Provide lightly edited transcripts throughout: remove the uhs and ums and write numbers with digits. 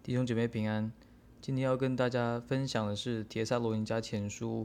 弟兄姐妹平安，今天要跟大家分享的是帖撒罗尼迦前书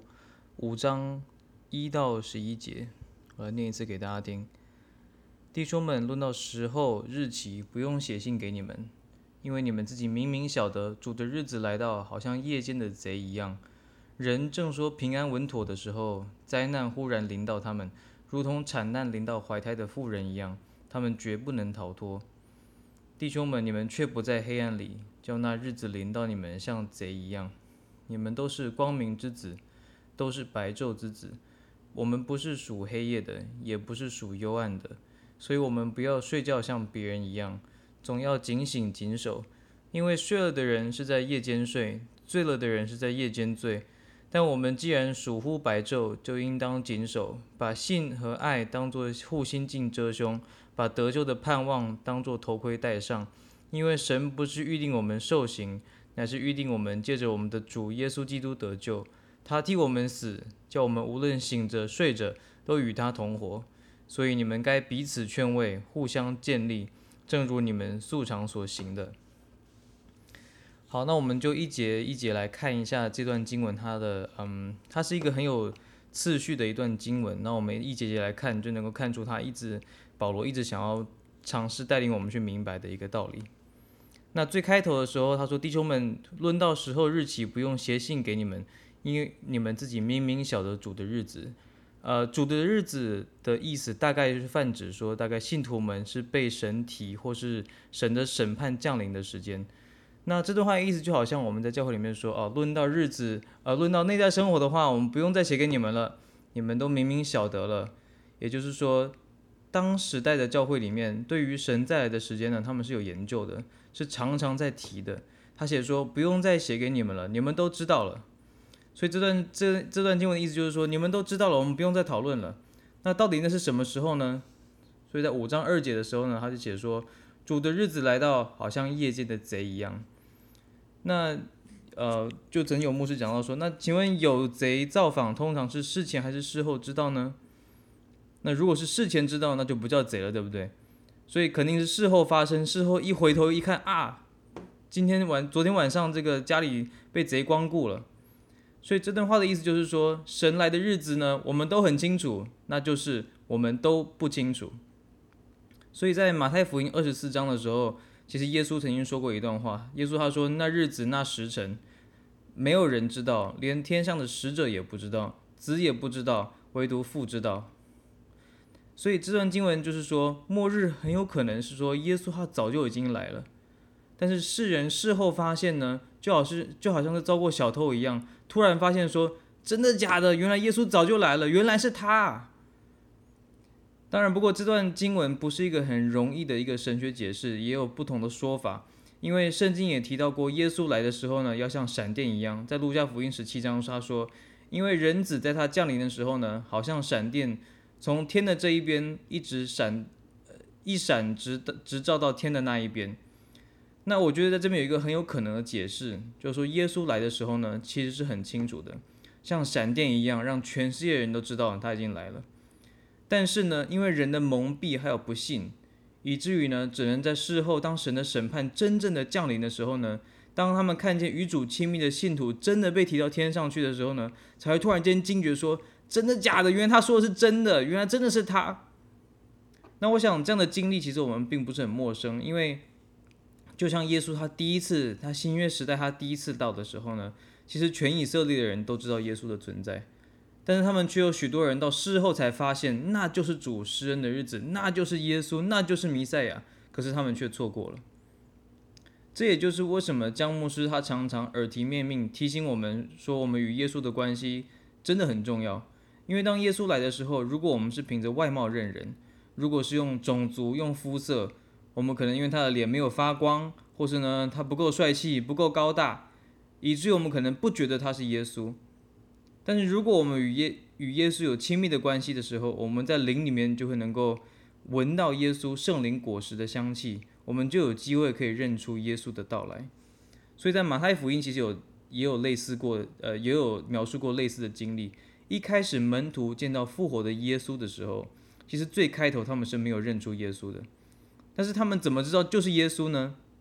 5章1到11节，我来念一次给大家听。弟兄们，论到时候日期，不用写信给你们，因为你们自己明明晓得主的日子来到，好像夜间的贼一样。人正说平安稳妥的时候，灾难忽然临到他们，如同产难临到怀胎的妇人一样，他们绝不能逃脱。弟兄们，你们却不在黑暗里，叫那日子临到你们像贼一样。你们都是光明之子，都是白昼之子。我们不是属黑夜的，也不是属幽暗的，所以我们不要睡觉像别人一样，总要警醒谨守。因为睡了的人是在夜间睡，醉了的人是在夜间醉。但我们既然属乎白昼，就应当谨守，把信和爱当作护心镜遮胸，把得救的盼望当作头盔戴上。因为神不是预定我们受刑，乃是预定我们借着我们的主耶稣基督得救。他替我们死，叫我们无论醒着睡着，都与他同活。所以你们该彼此劝慰，互相建立，正如你们素常所行的。好，那我们就一节一节来看一下这段经文，它是一个很有次序的一段经文。那我们一节节来看，就能够看出保罗一直想要尝试带领我们去明白的一个道理。那最开头的时候，他说：“弟兄们，论到时候日期，不用写信给你们，因为你们自己明明晓得主的日子。”主的日子的意思大概就是泛指说，大概信徒们是被神提或是神的审判降临的时间。那这段话的意思就好像我们在教会里面说，论到日子，论到内在生活的话，我们不用再写给你们了，你们都明明晓得了。也就是说，当时代的教会里面，对于神再来的时间呢，他们是有研究的，是常常在提的。他写说，不用再写给你们了，你们都知道了。所以这段经文的意思就是说，你们都知道了，我们不用再讨论了。那到底那是什么时候呢？所以在5章2节的时候呢，他就写说，主的日子来到，好像夜间的贼一样。那就曾有牧师讲到说，那请问有贼造访通常是事前还是事后知道呢？那如果是事前知道，那就不叫贼了，对不对？所以肯定是事后发生，事后一回头一看啊，昨天晚上这个家里被贼光顾了。所以这段话的意思就是说，神来的日子呢，我们都很清楚，那就是我们都不清楚。所以在马太福音24章的时候，其实耶稣曾经说过一段话，耶稣他说，那日子那时辰，没有人知道，连天上的使者也不知道，子也不知道，唯独父知道。所以这段经文就是说，末日很有可能是说耶稣他早就已经来了，但是世人事后发现呢，就好像是遭过小偷一样，突然发现说，真的假的？原来耶稣早就来了，原来是他。当然，不过这段经文不是一个很容易的一个神学解释，也有不同的说法。因为圣经也提到过，耶稣来的时候呢，要像闪电一样。在路加福音17章，他说，因为人子在他降临的时候呢，好像闪电从天的这一边一闪直照到天的那一边。那我觉得在这边有一个很有可能的解释，就是说耶稣来的时候呢，其实是很清楚的，像闪电一样，让全世界人都知道他已经来了。但是呢，因为人的蒙蔽还有不信，以至于呢，只能在事后，当神的审判真正的降临的时候呢，当他们看见与主亲密的信徒真的被提到天上去的时候呢，才会突然间惊觉说，真的假的？原来他说的是真的，原来真的是他。那我想这样的经历其实我们并不是很陌生，因为就像耶稣他新约时代他第一次到的时候呢，其实全以色列的人都知道耶稣的存在。但是他们却有许多人到事后才发现，那就是主施恩的日子，那就是耶稣，那就是弥赛亚。可是他们却错过了。这也就是为什么江牧师他常常耳提面命提醒我们说，我们与耶稣的关系真的很重要。因为当耶稣来的时候，如果我们是凭着外貌认人，如果是用种族、用肤色，我们可能因为他的脸没有发光，或是呢他不够帅气、不够高大，以至于我们可能不觉得他是耶稣。但是如果我们与耶稣有亲密的关系的时候，我们在灵里面就会能够闻到耶稣圣灵果实的香气，我们就有机会可以认出耶稣的到来。所以在马太福音其实也有描述过类似的经历。一开始门徒见到复活的耶稣的时候，其实最开头他们是没有认出耶稣的。但是他们怎么知道就是耶稣呢？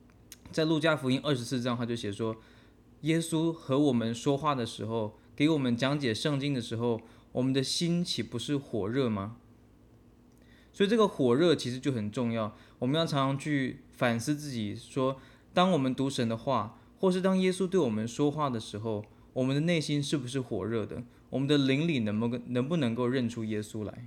在路加福音24章，他就写说，耶稣和我们说话的时候，给我们讲解圣经的时候，我们的心岂不是火热吗？所以这个火热其实就很重要，我们要常常去反思自己说，当我们读神的话，或是当耶稣对我们说话的时候，我们的内心是不是火热的？我们的灵里能不能够认出耶稣来？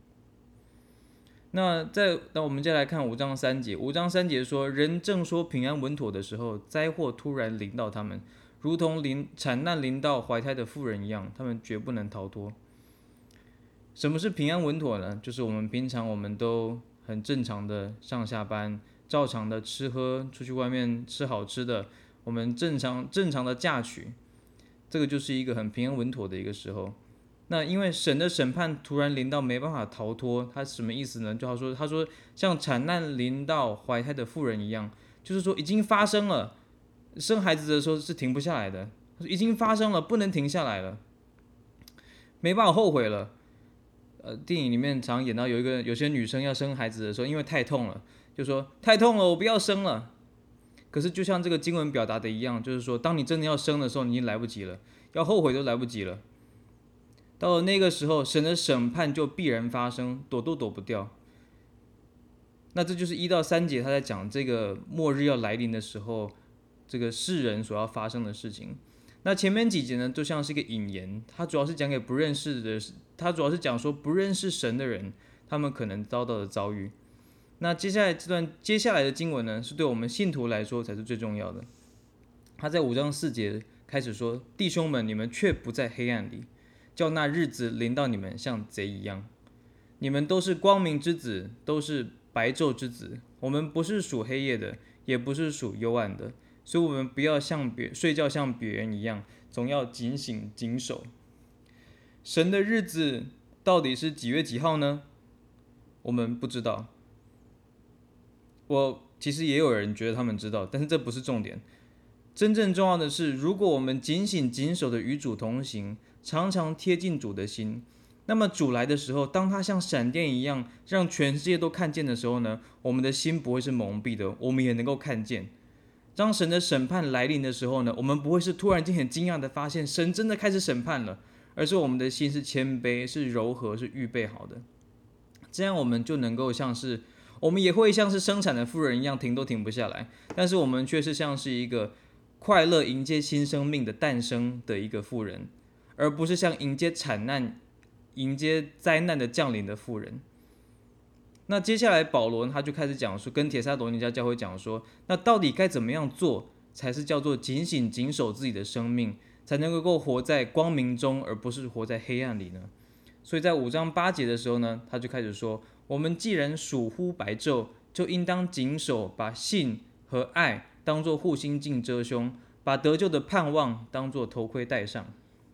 那我们再来看5章3节，5章3节说，人正说平安稳妥的时候，灾祸突然临到他们，如同产难临到怀胎的妇人一样，他们绝不能逃脱。什么是平安稳妥呢？就是我们平常我们都很正常的上下班，照常的吃喝，出去外面吃好吃的，我们正常的嫁娶，这个就是一个很平安稳妥的一个时候。那因为神的审判突然临到，没办法逃脱，他什么意思呢？就他说像产难临到怀胎的妇人一样，就是说已经发生了，生孩子的时候是停不下来的，已经发生了，不能停下来了，没办法后悔了。电影里面常演到有些女生要生孩子的时候，因为太痛了，就说太痛了，我不要生了。可是就像这个经文表达的一样，就是说，当你真的要生的时候，你已经来不及了，要后悔都来不及了。到了那个时候，神的审判就必然发生，躲都躲不掉。那这就是1到3节他在讲这个末日要来临的时候，这个世人所要发生的事情。那前面几节呢，就像是一个引言，它主要是讲给不认识的，它主要是讲说不认识神的人，他们可能遭到的遭遇。那接下来的经文呢，是对我们信徒来说才是最重要的。他在5章4节开始说：“弟兄们，你们却不在黑暗里，叫那日子临到你们像贼一样。你们都是光明之子，都是白昼之子。我们不是属黑夜的，也不是属幽暗的。所以我们不要睡觉像别人一样，总要警醒谨守。神的日子到底是几月几号呢？我们不知道。其实也有人觉得他们知道，但是这不是重点。真正重要的是，如果我们警醒谨守的与主同行，常常贴近主的心，那么主来的时候，当他像闪电一样让全世界都看见的时候呢，我们的心不会是蒙蔽的，我们也能够看见。当神的审判来临的时候呢，我们不会是突然间很惊讶的发现神真的开始审判了，而是我们的心是谦卑、是柔和、是预备好的。这样我们就能够我们也会像是生产的妇人一样停都停不下来，但是我们却是像是一个快乐迎接新生命的诞生的一个妇人，而不是像迎接产难、迎接灾难的降临的妇人。那接下来保罗他就开始讲说，跟帖撒罗尼迦教会讲说，那到底该怎么样做才是叫做警醒谨守自己的生命，才能够活在光明中，而不是活在黑暗里呢？所以在5章8节的时候呢，他就开始说，我们既然属乎白昼，就应当谨守，把信和爱当作护心镜遮胸，把得救的盼望当作头盔戴上。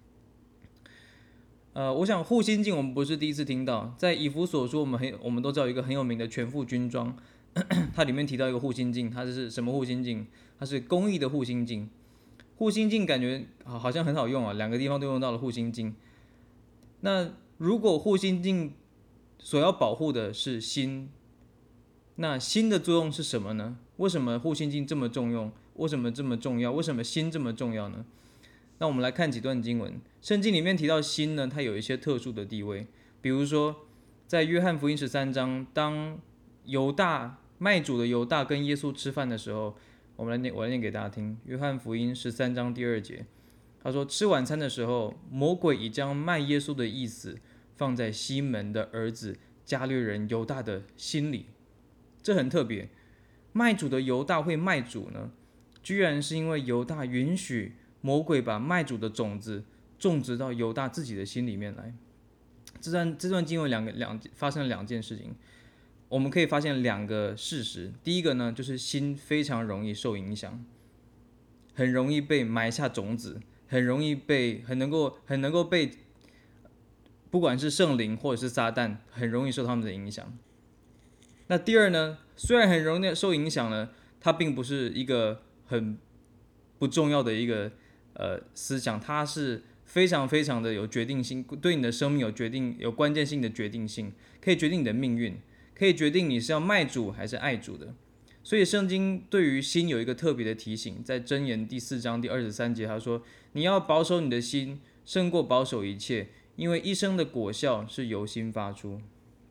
我想护心镜我们不是第一次听到，在以弗所书我们都知道有一个很有名的全副军装，它里面提到一个护心镜，它是什么护心镜？它是公义的护心镜。护心镜感觉好像很好用啊，两个地方都用到了护心镜。那如果护心镜所要保护的是心，那心的作用是什么呢？为什么护心镜这么重用？为什么这么重要？为什么心这么重要呢？那我们来看几段经文。圣经里面提到心呢，它有一些特殊的地位。比如说，在约翰福音13章，当卖主的犹大跟耶稣吃饭的时候，我来念给大家听。约翰福音13章第2节，他说：吃晚餐的时候，魔鬼已将卖耶稣的意思放在西门的儿子加略人犹大的心里。这很特别，卖主的犹大会卖主呢，居然是因为犹大允许魔鬼把卖主的种子种植到犹大自己的心里面来。这段经文发生了两件事情，我们可以发现两个事实。第一个呢，就是心非常容易受影响，很容易被埋下种子，很能够被不管是圣灵或者是撒旦，很容易受他们的影响。那第二呢，虽然很容易受影响呢，它并不是一个很不重要的一个思想，它是非常非常的有决定性，对你的生命有关键性的决定性，可以决定你的命运，可以决定你是要卖主还是爱主的。 所以圣经对于心有一个特别的提醒，在箴言第4章第23节，他说：“你要保守你的心，胜过保守一切，因为一生的果效是由心发出。”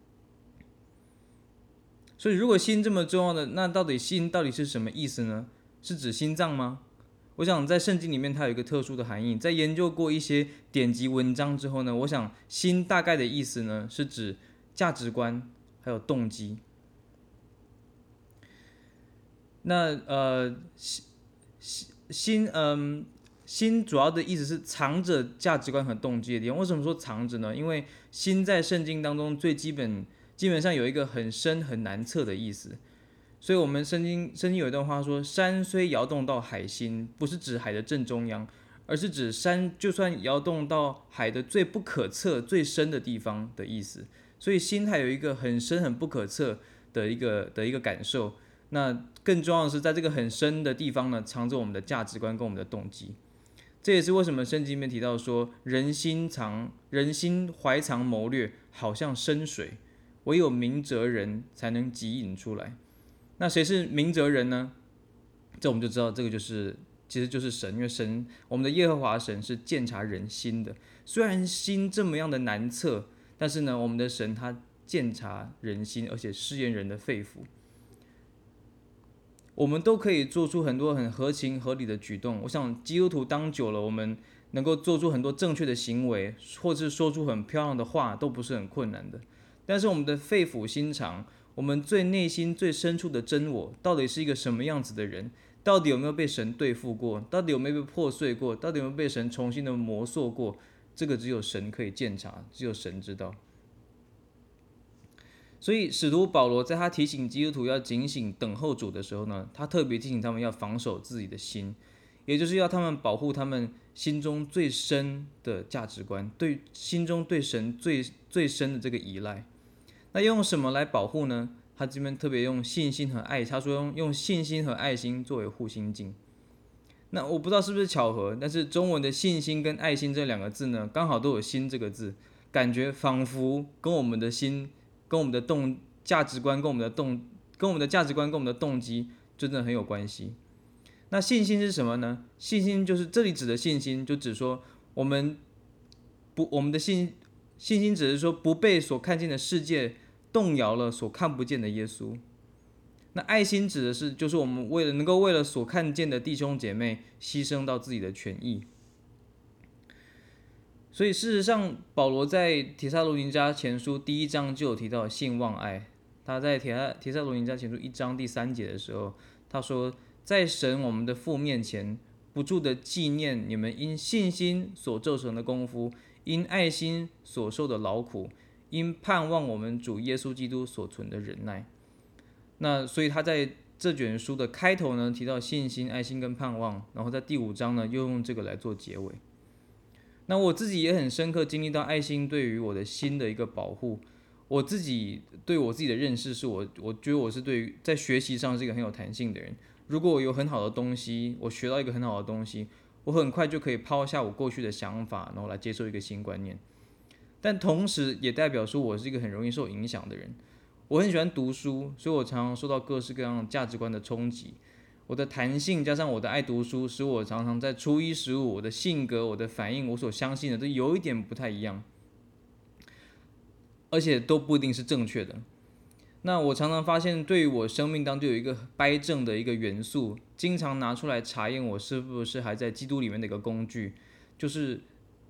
所以，如果心这么重要的，那到底心到底是什么意思呢？是指心脏吗？我想在圣经里面它有一个特殊的含义。在研究过一些典籍文章之后呢，我想心大概的意思呢是指价值观还有动机。那心主要的意思是藏着价值观和动机的地方。为什么说藏着呢？因为心在圣经当中基本上有一个很深很难测的意思。所以我们圣经有一段话说：“山虽摇动到海心”，不是指海的正中央，而是指山就算摇动到海的最不可测、最深的地方的意思。所以心它有一个很深、很不可测的一个感受。那更重要的是，在这个很深的地方呢，藏着我们的价值观跟我们的动机。这也是为什么圣经里面提到说，人心怀藏谋略，好像深水，唯有明哲人才能汲引出来。那谁是明哲人呢？这我们就知道，这个其实就是神，因为神，我们的耶和华神是鉴察人心的。虽然心这么样的难测，但是呢，我们的神他鉴察人心，而且试验人的肺腑。我们都可以做出很多很合情合理的举动。我想基督徒当久了，我们能够做出很多正确的行为，或是说出很漂亮的话，都不是很困难的。但是我们的肺腑心肠，我们最内心最深处的真我，到底是一个什么样子的人？到底有没有被神对付过？到底有没有被破碎过？到底有没有被神重新的磨塑过？这个只有神可以鉴察，只有神知道。所以使徒保罗在他提醒基督徒要警醒等候主的时候呢，他特别提醒他们要防守自己的心，也就是要他们保护他们心中最深的价值观，心中对神最深的这个依赖。那用什么来保护呢？他这边特别用信心和爱，他说用信心和爱心作为护心镜。那我不知道是不是巧合，但是中文的信心跟爱心这2个字呢，刚好都有心这个字，感觉仿佛跟我们的心、跟我们的价值观、跟我们的价值观、跟我们的动机真的很有关系。那信心是什么呢？信心就是这里指的信心，就指说我们的信心只是说不被所看见的世界动摇了所看不见的耶稣。那爱心指的是，就是我们能够为了所看见的弟兄姐妹牺牲到自己的权益。所以事实上，保罗在帖撒罗尼迦前书第1章就有提到信望爱。他在帖撒罗尼迦前书1章第3节的时候，他说：“在神我们的父面前，不住的纪念你们因信心所做成的功夫，因爱心所受的劳苦，因盼望我们主耶稣基督所存的忍耐。”那所以他在这卷书的开头呢，提到信心、爱心跟盼望，然后在第5章呢，又用这个来做结尾。那我自己也很深刻经历到爱心对于我的心的一个保护。我自己对我自己的认识是我觉得我是对于在学习上是一个很有弹性的人。如果我有很好的东西，我学到一个很好的东西，我很快就可以抛下我过去的想法，然后来接受一个新观念。但同时也代表说我是一个很容易受影响的人。我很喜欢读书，所以我常常受到各式各样价值观的冲击。我的弹性加上我的爱读书，使我常常在初一十五，我的性格、我的反应、我所相信的都有一点不太一样，而且都不一定是正确的。那我常常发现，对于我生命当中有一个掰正的一个元素，经常拿出来查验我是不是还在基督里面的一个工具，就是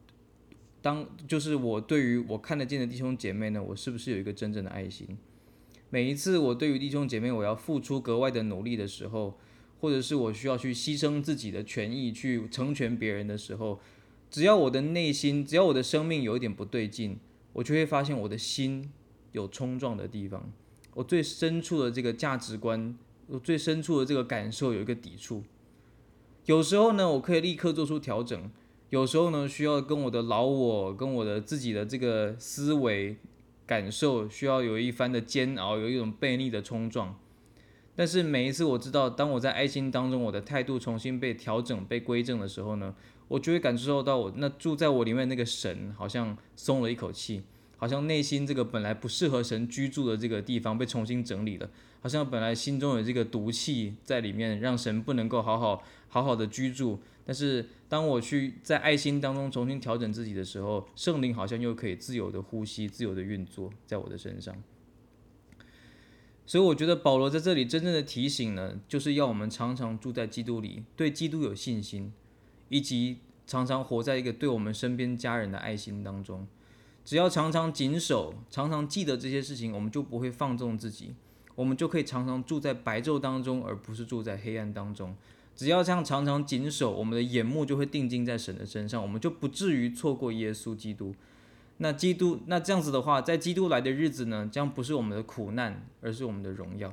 我对于我看得见的弟兄姐妹呢，我是不是有一个真正的爱心？每一次我对于弟兄姐妹我要付出格外的努力的时候，或者是我需要去牺牲自己的权益去成全别人的时候，只要我的内心，只要我的生命有一点不对劲，我就会发现我的心有冲撞的地方，我最深处的这个价值观，我最深处的这个感受有一个抵触。有时候呢，我可以立刻做出调整，有时候呢，需要跟我的老我，跟我的自己的这个思维感受需要有一番的煎熬，有一种悖逆的冲撞。但是每一次我知道，当我在爱心当中，我的态度重新被调整、被归正的时候呢，我就会感受到那住在我里面那个神好像松了一口气， 好像内心这个本来不适合神居住的这个地方被重新整理了，好像本来心中有这个毒气在里面，让神不能够好好的居住。但是当我去在爱心当中重新调整自己的时候，圣灵好像又可以自由的呼吸、自由的运作在我的身上。所以我觉得保罗在这里真正的提醒呢，就是要我们常常住在基督里，对基督有信心，以及常常活在一个对我们身边家人的爱心当中。只要常常谨守，常常记得这些事情，我们就不会放纵自己，我们就可以常常住在白昼当中，而不是住在黑暗当中。只要这样常常谨守，我们的眼目就会定睛在神的身上，我们就不至于错过耶稣基督。那这样子的话，在基督来的日子呢，将不是我们的苦难，而是我们的荣耀。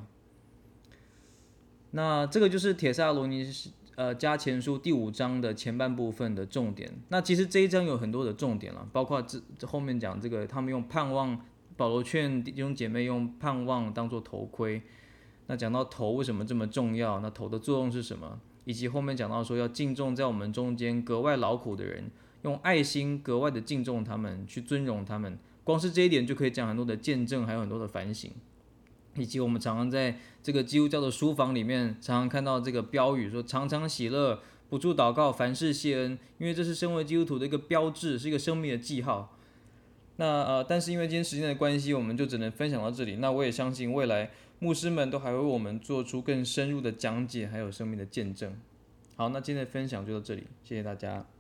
那这个就是帖撒罗尼加前书第5章的前半部分的重点。那其实这一章有很多的重点了，包括这后面讲这个，他们用盼望，保罗劝弟兄姐妹用盼望当作头盔。那讲到头为什么这么重要，那头的作用是什么，以及后面讲到说要敬重在我们中间格外劳苦的人，用爱心格外的敬重他们，去尊荣他们。光是这一点就可以讲很多的见证，还有很多的反省。以及我们常常在这个基督教的书房里面，常常看到这个标语说常常喜乐，不住祷告，凡事谢恩，因为这是身为基督徒的一个标志，是一个生命的记号。那但是因为今天时间的关系，我们就只能分享到这里。那我也相信未来牧师们都还会为我们做出更深入的讲解，还有生命的见证。好，那今天的分享就到这里，谢谢大家。